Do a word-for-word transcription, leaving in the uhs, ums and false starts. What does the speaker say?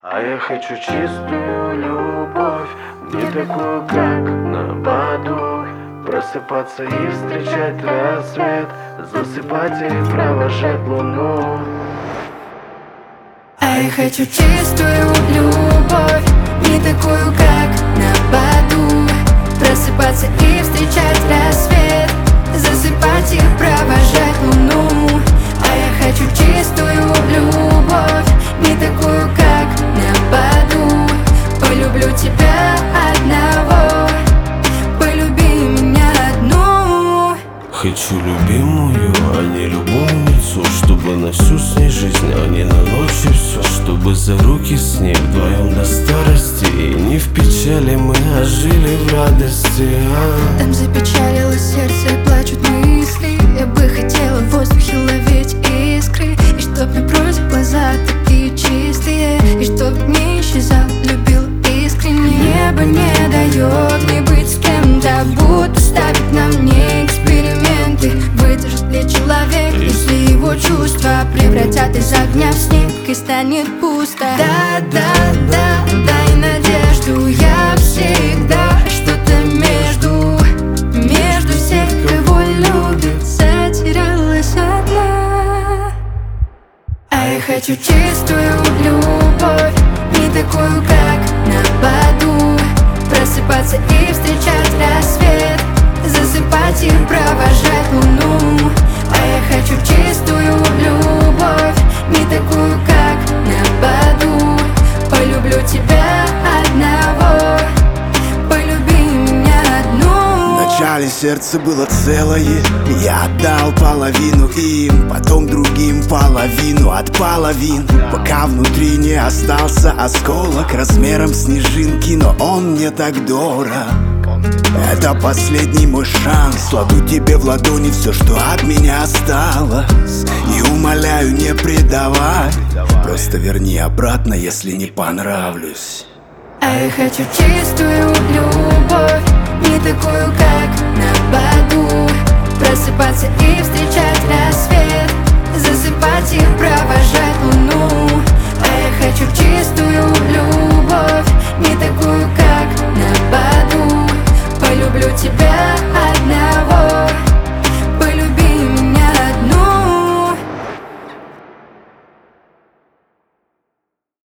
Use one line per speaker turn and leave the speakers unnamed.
А я хочу чистую любовь, не такую, как на Баду. Просыпаться и встречать рассвет, засыпать и провожать луну.
А я хочу чистую любовь, не такую, как на Баду. Просыпаться и встречать рассвет, засыпать и провожать луну. А я хочу чистую любовь, не такую, как на Баду. Полюблю тебя одного, полюби меня одну.
Хочу любимую, а не любовницу, чтобы на всю с ней жизнь, а не на ночь и все. Чтобы за руки с ней вдвоем до старости, и не в печали мы, а жили в радости, а?
Там запечалилось сердце, плачут мысли. Я бы хотела в воздухе ловить искры, и чтоб напротив глаза такие чистые, и чтоб не исчезал, любил искренне. Небо не дает мне быть с кем-то, будто ставит на мне эксперименты. Выдержит ли человек, если его чувства превратят из огня в снег и станет пусто? Да, да, да, дай надежду, я всегда что-то между, между всех, кого любит, затерялась одна. А я хочу чистую любовь, не такую, как на Баду. Просыпаться и встречать рассвет, засыпать и провожать луну. А я хочу чистую любовь, не такую, как на Баду. Полюблю тебя одного, полюби меня одну.
Вначале сердце было целое, я отдал половину им, потом другим половину от половин, пока внутри не остался осколок размером снежинки, но он мне так дорог. Это последний мой шанс, кладу тебе в ладони все, что от меня осталось, и умоляю, не предавай, просто верни обратно, если не понравлюсь.
А я хочу чистую любовь, не такую, как на Баду. Просыпаться и